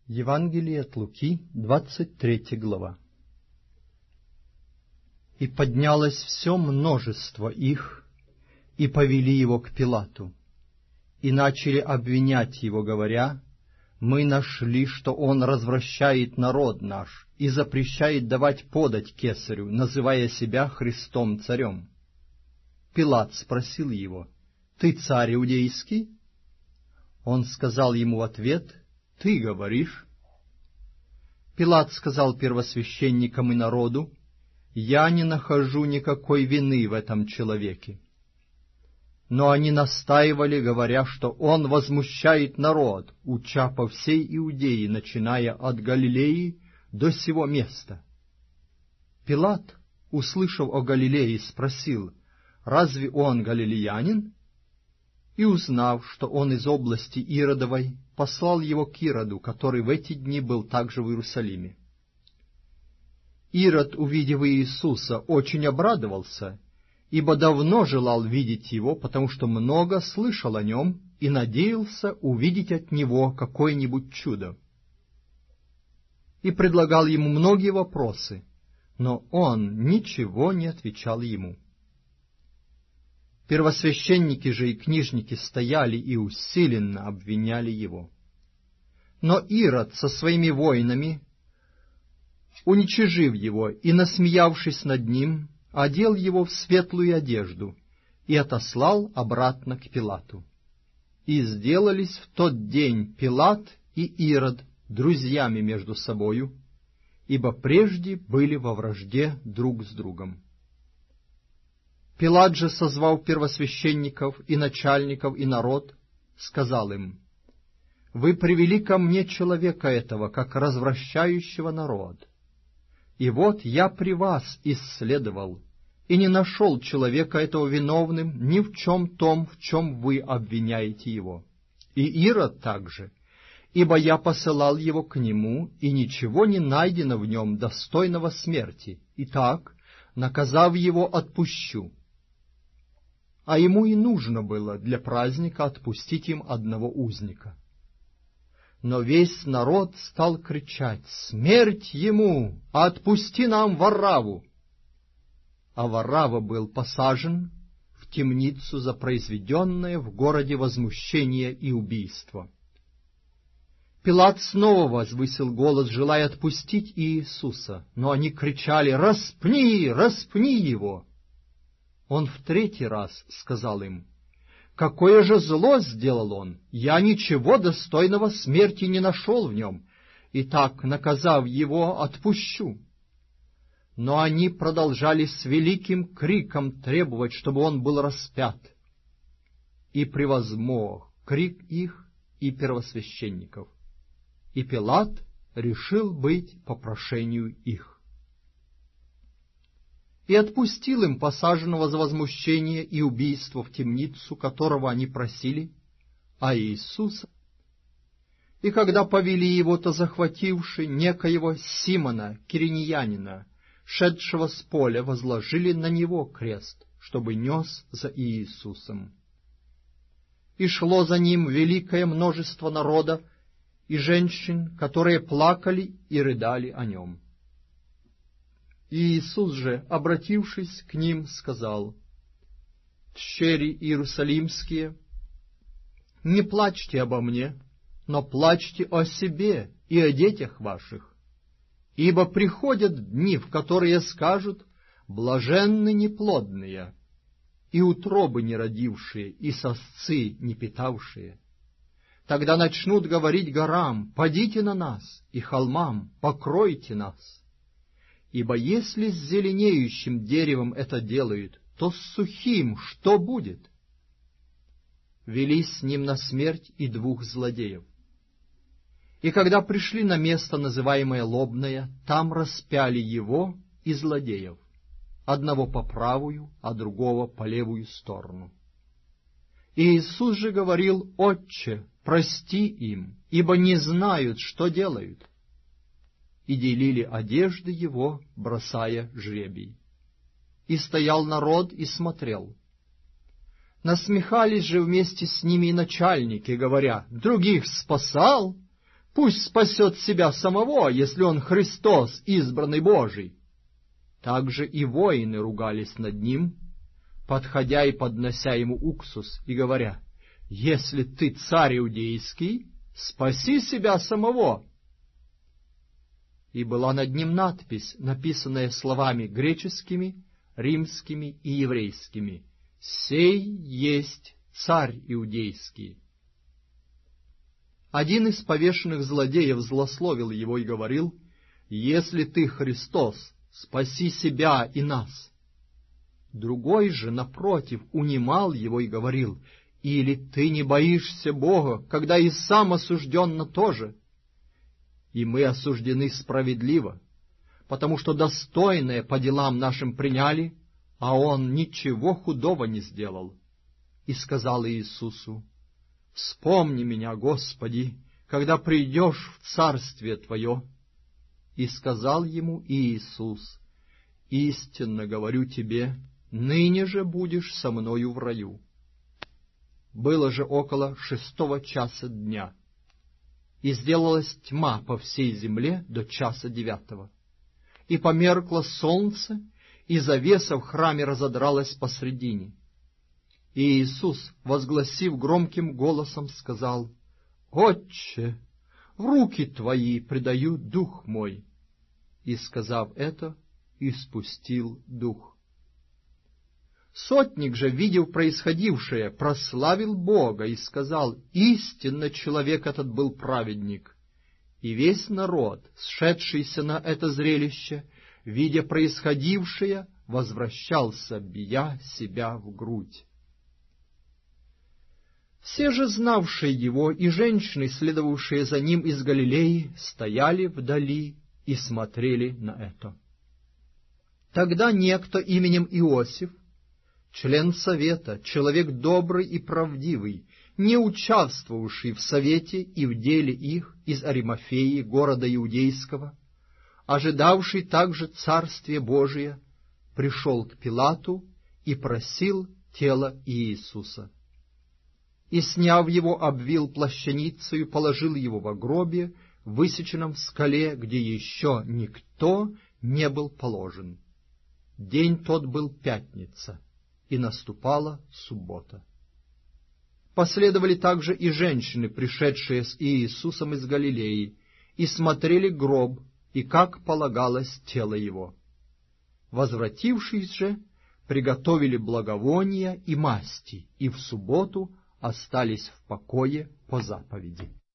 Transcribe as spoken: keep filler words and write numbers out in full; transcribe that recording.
Евангелие от Луки, двадцать третья глава. «И поднялось все множество их, и повели его к Пилату, и начали обвинять его, говоря: мы нашли, что он развращает народ наш и запрещает давать подать кесарю, называя себя Христом царем. Пилат спросил его: ты царь иудейский? Он сказал ему в ответ: ты говоришь. Пилат сказал первосвященникам и народу: я не нахожу никакой вины в этом человеке. Но они настаивали, говоря, что он возмущает народ, уча по всей Иудее, начиная от Галилеи до сего места. Пилат, услышав о Галилее, спросил: разве он галилеянин? И, узнав, что он из области Иродовой, послал его к Ироду, который в эти дни был также в Иерусалиме. Ирод, увидев Иисуса, очень обрадовался, ибо давно желал видеть его, потому что много слышал о нем и надеялся увидеть от него какое-нибудь чудо. И предлагал ему многие вопросы, но он ничего не отвечал ему. Первосвященники же и книжники стояли и усиленно обвиняли его. Но Ирод со своими воинами, уничижив его и насмеявшись над ним, одел его в светлую одежду и отослал обратно к Пилату. И сделались в тот день Пилат и Ирод друзьями между собою, ибо прежде были во вражде друг с другом. Пилат же, созвав первосвященников и начальников и народ, сказал им: вы привели ко мне человека этого, как развращающего народ. И вот я при вас исследовал, и не нашел человека этого виновным ни в чем том, в чем вы обвиняете его. И Ирод также, ибо я посылал его к нему, и ничего не найдено в нем достойного смерти. Итак, наказав его, отпущу. А ему и нужно было для праздника отпустить им одного узника. Но весь народ стал кричать: смерть ему! Отпусти нам Варравву! А Варравва был посажен в темницу за произведенное в городе возмущение и убийство. Пилат снова возвысил голос, желая отпустить Иисуса, но они кричали: распни, распни его! Он в третий раз сказал им: какое же зло сделал он! Я ничего достойного смерти не нашел в нем. Итак, наказав его, отпущу. Но они продолжали с великим криком требовать, чтобы он был распят. И превозмог крик их и первосвященников. И Пилат решил быть по прошению их. И отпустил им посаженного за возмущение и убийство в темницу, которого они просили, а Иисуса. И когда повели его, то захвативши некоего Симона, киринеянина, шедшего с поля, возложили на него крест, чтобы нес за Иисусом. И шло за ним великое множество народа и женщин, которые плакали и рыдали о нем. И Иисус же, обратившись к ним, сказал: «Тщери иерусалимские, не плачьте обо мне, но плачьте о себе и о детях ваших. Ибо приходят дни, в которые скажут: блаженны неплодные, и утробы не родившие, и сосцы не питавшие. Тогда начнут говорить горам: падите на нас, и холмам: покройте нас. Ибо если с зеленеющим деревом это делают, то с сухим что будет?» Вели с ним на смерть и двух злодеев. И когда пришли на место, называемое Лобное, там распяли его и злодеев, одного по правую, а другого по левую сторону. И Иисус же говорил: «Отче, прости им, ибо не знают, что делают». И делили одежды его, бросая жребий. И стоял народ и смотрел. Насмехались же вместе с ними и начальники, говоря: других спасал, Пусть спасет себя самого, если он Христос, избранный Божий. Также и воины ругались над ним, подходя и поднося ему уксус, и говоря: «Если ты царь иудейский, спаси себя самого». И была над ним надпись, написанная словами греческими, римскими и еврейскими: «Сей есть царь иудейский». Один из повешенных злодеев злословил его и говорил: «Если ты Христос, спаси себя и нас». Другой же, напротив, унимал его и говорил: «Или ты не боишься Бога, когда и сам осужден на то же?» И мы осуждены справедливо, потому что достойное по делам нашим приняли, а он ничего худого не сделал. И сказал Иисусу: «Вспомни меня, Господи, когда придешь в Царствие Твое». И сказал ему Иисус: «Истинно говорю тебе, ныне же будешь со мною в раю». Было же около шестого часа дня, и сделалась тьма по всей земле до часа девятого. И померкло солнце, и завеса в храме разодралась посредине. И Иисус, возгласив громким голосом, сказал: «Отче, в руки Твои предаю дух мой». И, сказав это, испустил дух. Сотник же, видев происходившее, прославил Бога и сказал: «Истинно человек этот был праведник». И весь народ, сшедшийся на это зрелище, видя происходившее, возвращался, бия себя в грудь. Все же знавшие его и женщины, следовавшие за ним из Галилеи, стояли вдали и смотрели на это. Тогда некто именем Иосиф, член совета, человек добрый и правдивый, не участвовавший в совете и в деле их, из Аримафеи, города Иудейского, ожидавший также Царствие Божие, пришел к Пилату и просил тело Иисуса. И, сняв его, обвил плащаницею, положил его во гробе, высеченном в скале, где еще никто не был положен. День тот был пятница, и наступала суббота. Последовали также и женщины, пришедшие с Иисусом из Галилеи, и смотрели гроб, и, как полагалось, тело его. Возвратившись же, приготовили благовония и масти, и в субботу остались в покое по заповеди.